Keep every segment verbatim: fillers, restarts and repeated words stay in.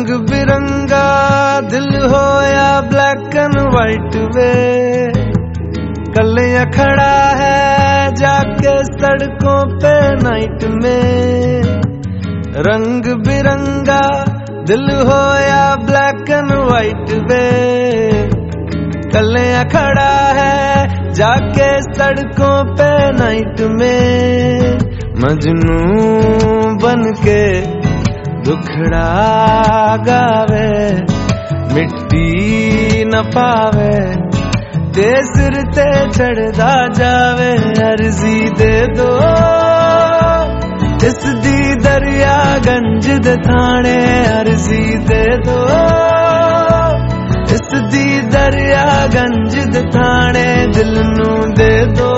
बिरंगा दिल हो या ब्लैक एंड वाइट वे, कलियां खड़ा है जाके सड़कों पे नाइट में। रंग बिरंगा दिल हो या ब्लैक एंड वाइट वे, कलियां खड़ा है जाके सड़कों पे नाइट में। मजनू बन के दुखड़ा गावे, मिट्टी न पावे, ते सिर ते चढ़दा जावे। अर्जी दे दो इस दी दरिया गंज दे थाने, अर्जी दे दो इस दी दरिया गंज दे थाने। दिल नू दे दो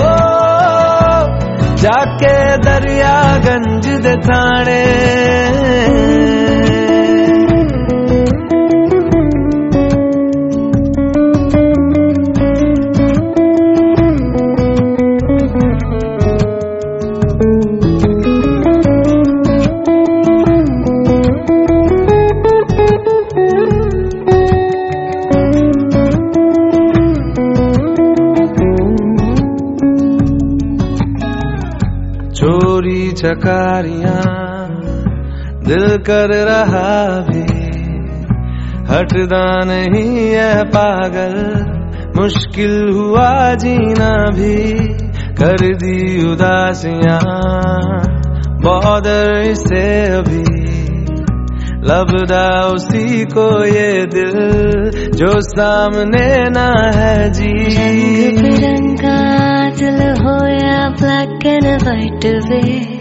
जाके दरिया गंज दे थाने। चोरी चकारियां दिल कर रहा भी, हटदा नहीं है पागल, मुश्किल हुआ जीना भी। कर दी उदासियां बॉर्डर से अभी, लबदा उसी को ये दिल जो सामने ना है जी। रंग बिरंगा दिल हो या ब्लैक एंड वाइट वे,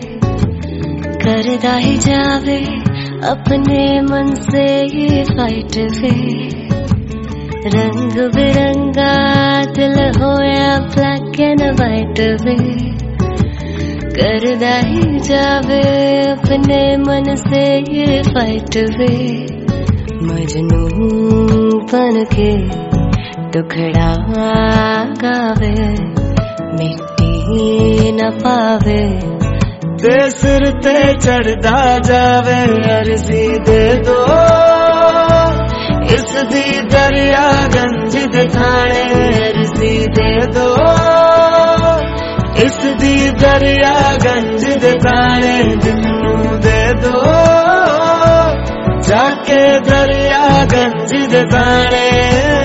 करदा ही जावे अपने मन से ये फाइट वे। रंग बिरंगा दिल हो या ब्लैक एंड वाइट वे, करदा ही जावे अपने मन से ये फाइट वे। मजनू बन के दुखड़ा गावे, मिट्टी न पावे, ते सिर ते चढ़दा जावे। अर्जी दे दो इस दी दरिया गंज दे थाने, अर्जी दे दो इस दी दरिया गंज दे थाने। दिल नू दे दो जाके दरिया गंज दे थाने।